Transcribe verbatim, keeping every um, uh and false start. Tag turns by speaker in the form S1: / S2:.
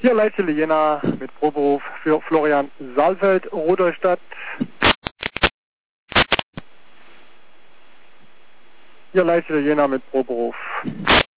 S1: Hier Leitstelle Jena mit Proberuf für Florian Saalfeld, Rudolstadt. Hier Leitstelle Jena mit Proberuf.